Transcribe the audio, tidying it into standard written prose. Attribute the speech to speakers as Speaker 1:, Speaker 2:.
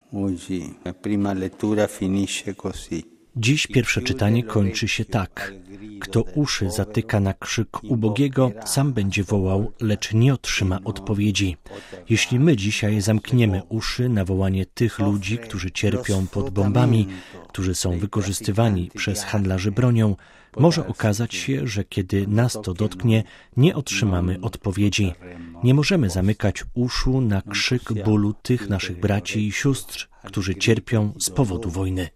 Speaker 1: Dziś pierwsze czytanie kończy się tak. Kto uszy zatyka na krzyk ubogiego, sam będzie wołał, lecz nie otrzyma odpowiedzi. Jeśli my dzisiaj zamkniemy uszy na wołanie tych ludzi, którzy cierpią pod bombami, którzy są wykorzystywani przez handlarzy bronią, może okazać się, że kiedy nas to dotknie, nie otrzymamy odpowiedzi. Nie możemy zamykać uszu na krzyk bólu tych naszych braci i sióstr, którzy cierpią z powodu wojny.